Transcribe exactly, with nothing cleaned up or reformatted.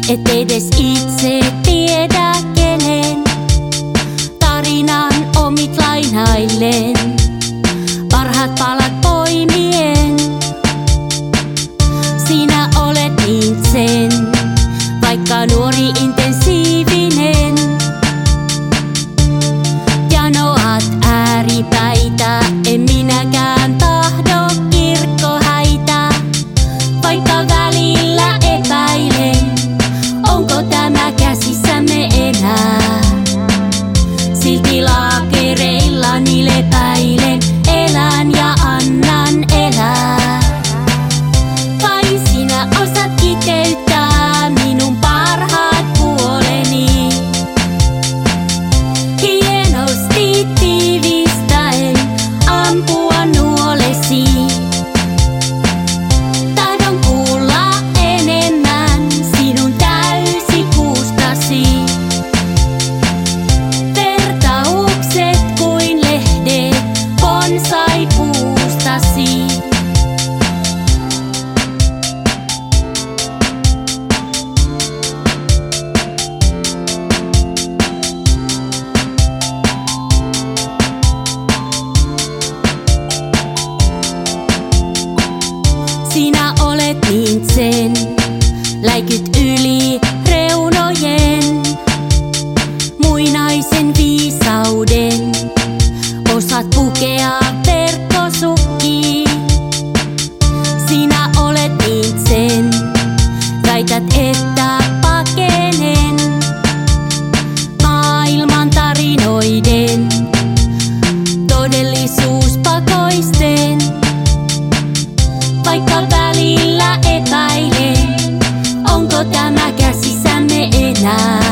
et edes itse tiedä kenen tarinan omit lainaillen, parhaat palat poimien. Sinä olet niin sen, vaikka nuori intensiivinen. Janoat ääripäitä, en minäkään tahdo kirkkohäitä, vaikka välillä epäilen, onko tämä käsissämme enää. Silti laakereillani lepäilen, elän ja annan elää. Vai sinä osat kiteyttää minun parhaat puoleni, hienosti tiivistäen ampua nuolesi. Tahdon kuulla enemmän sinun täysikuustasi. Vertaukset kuin lehdet bonsai-puustasi. Sinä olet niin sen, läikyt yli reunojen, muinaisen viisauden, osaat pukea verkkosukkiin. Sinä olet niin sen, väität että pakenen maailman tarinoiden, todellisuuspakoisten. Vaikka välillä epäilen, onko tämä käsissämme enää.